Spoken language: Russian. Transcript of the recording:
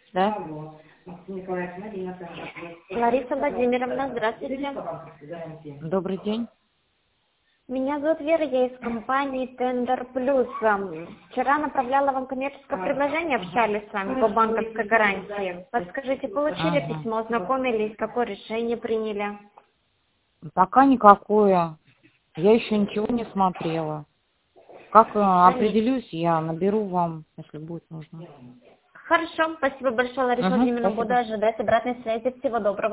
Да? Лариса Владимировна, здравствуйте. Добрый день. Меня зовут Вера, я из компании Тендер Плюс. Вчера направляла вам коммерческое предложение, общались с вами по банковской гарантии. Подскажите, получили Ага. письмо, ознакомились, какое решение приняли? Пока никакое. Я еще ничего не смотрела. Как определюсь, я наберу вам, если будет нужно. Хорошо, спасибо большое, Лариса Владимировна. Буду Спасибо. ожидать обратной связи. Всего доброго.